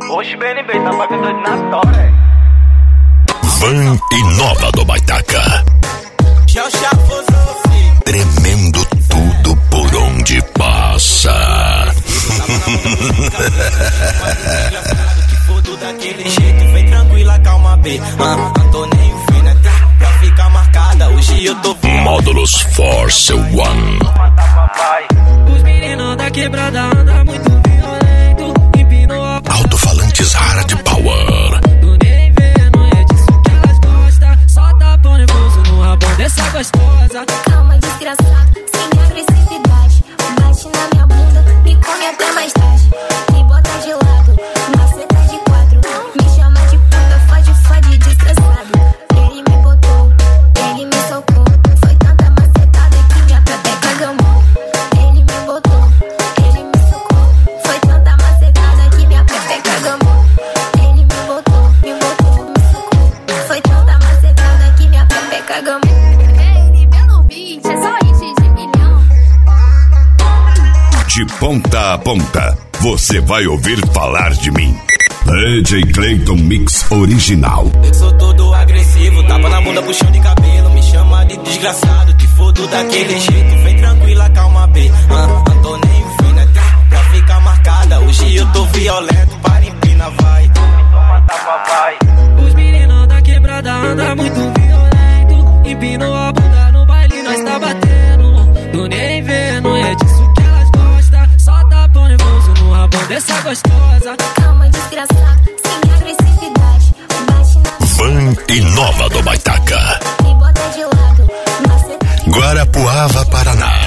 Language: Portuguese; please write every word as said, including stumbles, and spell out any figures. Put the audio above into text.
Oxe, B N B, tá pagando doido na tora. Van e Nova do Baitaca. Tremendo tudo por onde passa. Daquele jeito, vem tranquila, calma, B. Ah, não tô nem fina, pra ficar marcada. Hoje eu tô vendo. Módulos Force One. Os meninos da quebrada andam muito violento. Empino a. Alto-falantes Hard Power. Tu nem vê, não é disso que elas gostam. Só tá pão nervoso no rabão dessa gostosa. Calma, desgraçado, sem agressividade. Bate na minha bunda, me come até mais tarde. Me bota de lado, maceta de quatro. Me chama de puta, fode, fode, desgraçado. Ele me botou, ele me socou. Foi tanta macetada que minha pepeca gamou. Ele me botou, ele me socou. Foi tanta macetada que minha pepeca gamou. Ele me botou, me botou, me socou. Foi tanta macetada que minha pepeca gamou. De ponta a ponta, você vai ouvir falar de mim. D J Clayton Mix Original. Sou todo agressivo, tapa na bunda, puxão de cabelo. Me chama de desgraçado, te fodo daquele jeito. Vem tranquila, calma, B. Ah, não tô nem fina, pra ficar marcada. Hoje eu tô violento, para empina, vai. Os meninos da quebrada andam muito violento. Empino a bunda no baile, nós tá batendo. Tu nem vê, não é disso que elas gostam. Só tá pão nervoso no rabão dessa gostosa. Calma, desgraçado, sem agressividade. Bate na. Van e Nova do Baitaca. Me bota de lado, maceta de. Guarapuava, Paraná.